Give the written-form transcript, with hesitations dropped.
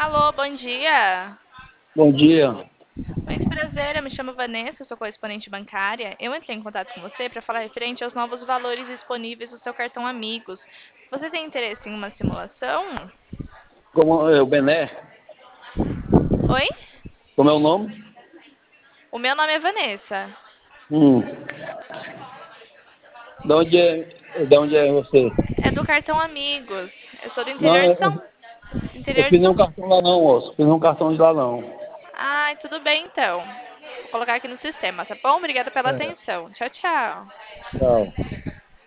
Alô, bom dia. Bom dia. Muito prazer, eu me chamo Vanessa, sou correspondente bancária. Eu entrei em contato com você para falar referente aos novos valores disponíveis do seu cartão Amigos. Você tem interesse em uma simulação? Como é o Bené? Oi? Como é o nome? O meu nome é Vanessa. Hum. De onde é você? É do cartão Amigos. Eu sou do Não, interior de São... eu Interior de fiz São... nenhum cartão lá não, moço. Fiz nenhum cartão de lá não. Ai, tudo bem então. Vou colocar aqui no sistema, tá bom? Obrigada pela É, atenção. Tchau, tchau. tchau.